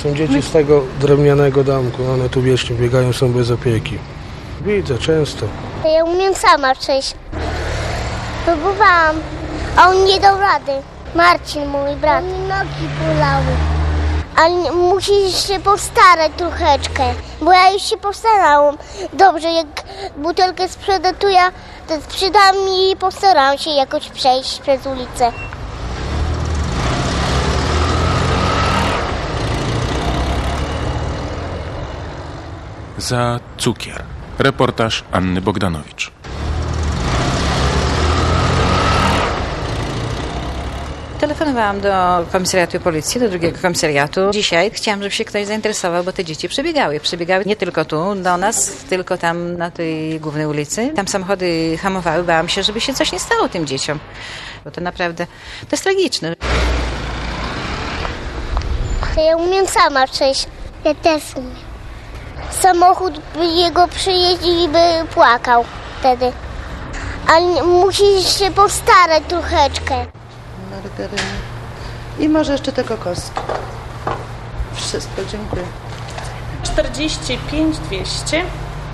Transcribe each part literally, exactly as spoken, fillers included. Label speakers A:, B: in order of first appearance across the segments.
A: Są dzieci z tego drewnianego domku, one tu wiecznie biegają, są bez opieki. Widzę często.
B: Ja umiem sama przejść. Próbowałam, a on nie dał rady. Marcin, mój brat. Mi nogi bolały. Ale musisz się postarać troszeczkę, bo ja już się postarałam. Dobrze, jak butelkę sprzedam, to ja to sprzedam i postaram się jakoś przejść przez ulicę.
C: Za cukier. Reportaż Anny Bogdanowicz.
D: Telefonowałam do komisariatu policji, do drugiego komisariatu. Dzisiaj chciałam, żeby się ktoś zainteresował, bo te dzieci przebiegały. Przebiegały nie tylko tu, do nas, tylko tam na tej głównej ulicy. Tam samochody hamowały. Bałam się, żeby się coś nie stało tym dzieciom. Bo to naprawdę, to jest tragiczne.
B: Ja umiem sama przejść. Ja też umiem. Samochód by jego przyjeździł i by płakał wtedy. Ale musisz się postarać troszeczkę.
E: Margaryny. I może jeszcze tego kostki. Wszystko, dziękuję.
F: czterdzieści pięć dwieście.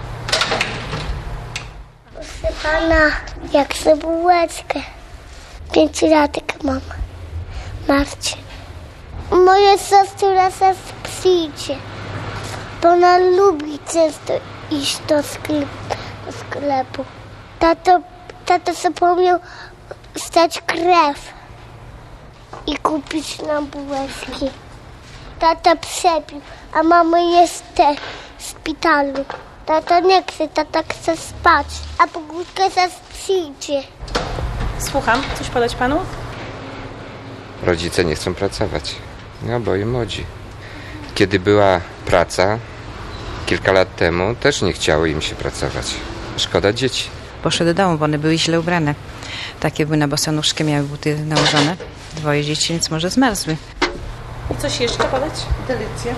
B: Proszę pana, jak chcę bułeczkę. Pięciolatek mam. Marcin. Moja siostra nas przyjdzie, bo ona lubi często iść do sklepu. Do sklepu. Tato, tato zapomniał stać krew i kupić nam bułeczki. Tata przepił, a mama jest też w szpitalu. Tata nie chce, tata chce spać, a Bogustka zaraz przyjdzie.
F: Słucham, coś podać panu?
G: Rodzice nie chcą pracować, no bo i młodzi. Kiedy była praca, kilka lat temu, też nie chciało im się pracować. Szkoda dzieci.
D: Poszły do domu, bo one były źle ubrane. Takie były na bosonóżkę, miały buty nałożone. Dwoje dzieci, więc może zmarzły.
F: I coś jeszcze podać?
E: Delicja.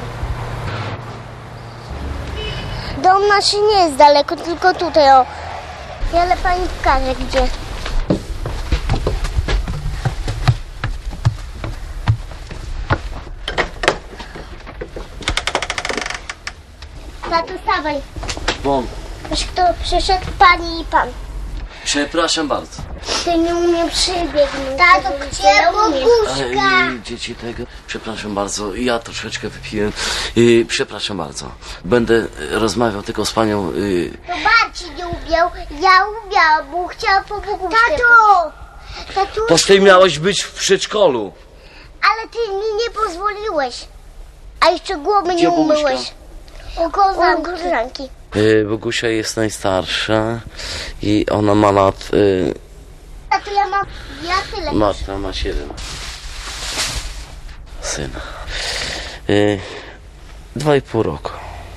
B: Dom nasz nie jest daleko, tylko tutaj, o. Ale pani pokaże, gdzie. Tato, stawaj.
H: Bom.
B: Już kto przyszedł? Pani i pan.
H: Przepraszam bardzo.
B: Ty nie umiem przybiegnąć. Tato, gdzie Boguszka?
H: Ej, dzieci tego, przepraszam bardzo, ja troszeczkę wypiłem. I przepraszam bardzo. Będę rozmawiał tylko z panią. Y...
B: To Marcin nie umiał, ja umiałam, bo chciałam po Boguszkę. Tato! Tatusiu.
H: Toż ty miałeś być w przedszkolu.
B: Ale ty mi nie pozwoliłeś. A jeszcze głowy
H: Gdzie
B: nie
H: Boguszka?
B: umyłeś. U koleżanki. U koleżanki.
H: Y, Bogusia jest najstarsza i ona ma lat... Y...
B: A to ja mam... Ja tyle.
H: Marta ma siedem. Syna. Y... Dwa i pół roku.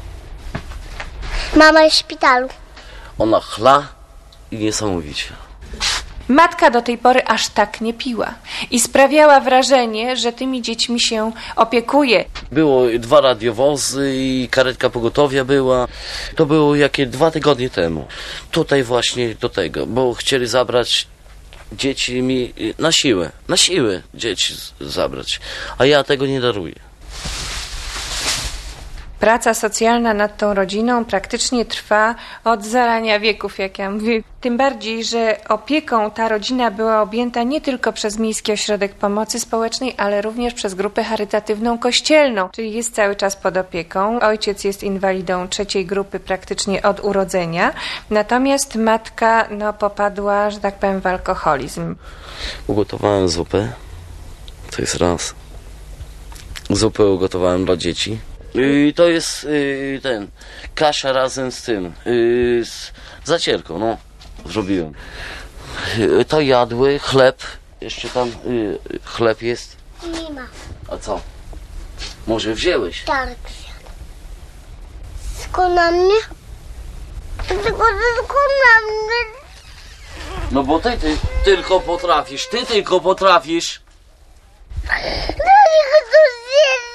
B: Mama jest w szpitalu.
H: Ona chla i niesamowicie.
I: Matka do tej pory aż tak nie piła i sprawiała wrażenie, że tymi dziećmi się opiekuje.
H: Było dwa radiowozy i karetka pogotowia była. To było jakie dwa tygodnie temu. Tutaj właśnie do tego, bo chcieli zabrać dzieci mi na siłę. Na siłę dzieci zabrać. A ja tego nie daruję.
I: Praca socjalna nad tą rodziną praktycznie trwa od zarania wieków, jak ja mówię. Tym bardziej, że opieką ta rodzina była objęta nie tylko przez Miejski Ośrodek Pomocy Społecznej, ale również przez grupę charytatywną kościelną, czyli jest cały czas pod opieką. Ojciec jest inwalidą trzeciej grupy praktycznie od urodzenia, natomiast matka no, popadła, że tak powiem, w alkoholizm.
H: Ugotowałem zupę. To jest raz. Zupę ugotowałem dla dzieci. I to jest y, ten, kasza razem z tym, y, z zacierką, no, zrobiłem. Y, to jadły, chleb, jeszcze tam y, chleb jest.
B: Nie ma.
H: A co? Może wzięłeś?
B: Tak. Skąd na mnie? Tylko, tylko na mnie.
H: No bo ty, ty tylko potrafisz, ty tylko potrafisz.
B: No niech to zje.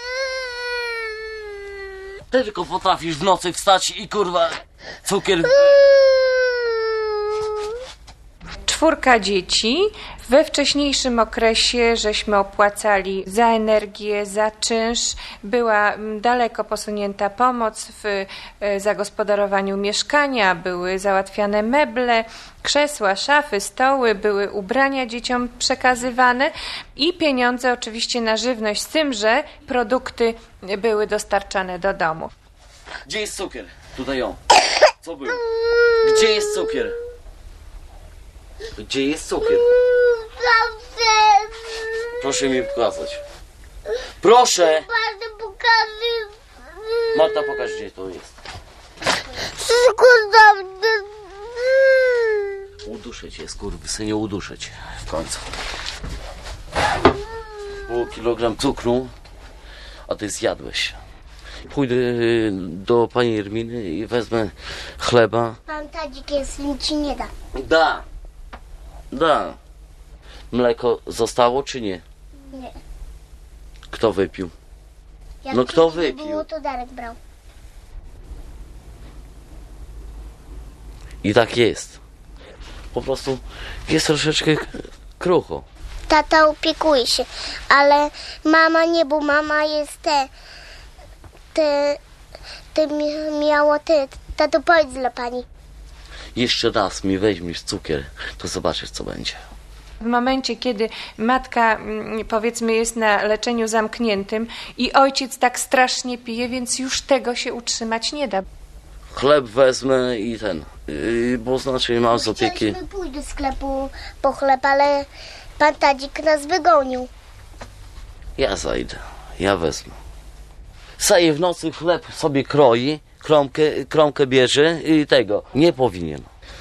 H: Ty tylko potrafisz w nocy wstać i kurwa cukier...
I: czwórka dzieci. We wcześniejszym okresie żeśmy opłacali za energię, za czynsz. Była daleko posunięta pomoc w zagospodarowaniu mieszkania, były załatwiane meble, krzesła, szafy, stoły, były ubrania dzieciom przekazywane i pieniądze oczywiście na żywność, z tym, że produkty były dostarczane do domu.
H: Gdzie jest cukier? Tutaj ją. Co było? Gdzie jest cukier? Gdzie jest cukier? Proszę mi pokazać. Proszę!
B: Bardzo pokażę.
H: Marta, pokaż, gdzie to jest. Uduszę cię, skurwysynie, uduszę cię. W końcu. Pół kilogram cukru, a ty zjadłeś. Pójdę do pani Jerminy i wezmę chleba.
B: Pan Tadzik jest, nic ci nie da.
H: Da. Da. Mleko zostało czy nie?
B: Nie.
H: Kto wypił?
B: Jak
H: No kto
B: wcześniej
H: wypił?
B: było, to Darek brał.
H: I tak jest. Po prostu jest troszeczkę krucho.
B: Tata opiekuje się, ale mama nie, bo mama jest te, te, te mi- miało te, tato powiedz dla pani.
H: Jeszcze raz mi weźmiesz cukier, to zobaczysz, co będzie.
I: W momencie, kiedy matka, mm, powiedzmy, jest na leczeniu zamkniętym i ojciec tak strasznie pije, więc już tego się utrzymać nie da.
H: Chleb wezmę i ten, yy, bo znaczy mam z opieki.
B: Chcieliśmy pójść do sklepu po chleb, ale pan Tadzik nas wygonił.
H: Ja zajdę, ja wezmę. Saje w nocy chleb sobie kroi, kromkę, kromkę bierze i tego, nie powinien.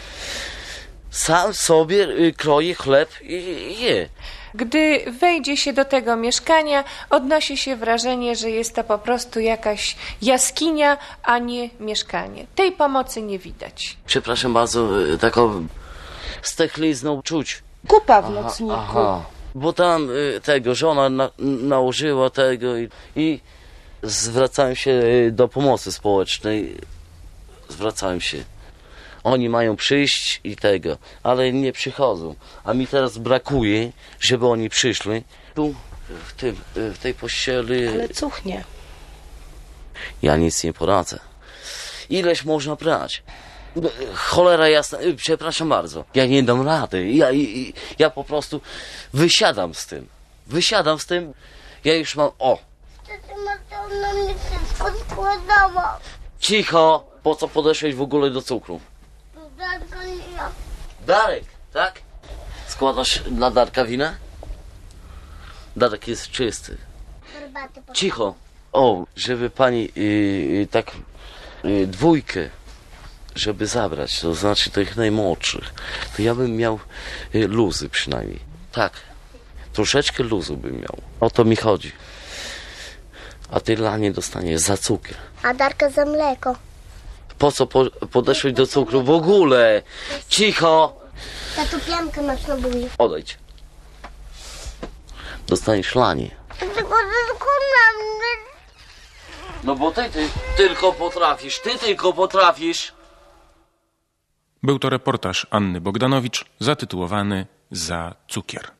H: Sam sobie y, kroi chleb i je.
I: Gdy wejdzie się do tego mieszkania, odnosi się wrażenie, że jest to po prostu jakaś jaskinia, a nie mieszkanie. Tej pomocy nie widać.
H: Przepraszam bardzo, y, taką stechlizną czuć.
E: Kupa w
H: Aha,
E: nocniku.
H: aha. Bo tam y, tego żona na, nałożyła tego i, i zwracałem się y, do pomocy społecznej. Zwracałem się. Oni mają przyjść i tego, ale nie przychodzą. A mi teraz brakuje, żeby oni przyszli. Tu, w, tym, w tej pościeli...
E: Ale cuchnie.
H: Ja nic nie poradzę. Ileś można brać? Cholera jasna, przepraszam bardzo. Ja nie dam rady. Ja, ja, ja po prostu wysiadam z tym. Wysiadam z tym. Ja już mam... O!
B: Tata ma na mnie wszystko składała.
H: Cicho! Po co podeszłeś w ogóle do cukru?
B: Darka nie ja.
H: Darek, tak? Składasz dla Darka winę? Darek jest czysty.
B: Herbaty po-
H: Cicho. O, żeby pani yy, tak yy, dwójkę, żeby zabrać, to znaczy tych najmłodszych, to ja bym miał yy, luzy przynajmniej. Tak. Troszeczkę luzu bym miał. O to mi chodzi. A ty dla nie dostaniesz za cukier.
B: A Darka za mleko.
H: Po co po, podeszłeś do cukru w ogóle? Cicho!
B: Tato piankę masz na buzi.
H: Odejdź. Dostaniesz lanie.
B: Tylko tylko na mnie.
H: No bo ty, ty tylko potrafisz, ty tylko potrafisz.
C: Był to reportaż Anny Bogdanowicz zatytułowany Za cukier.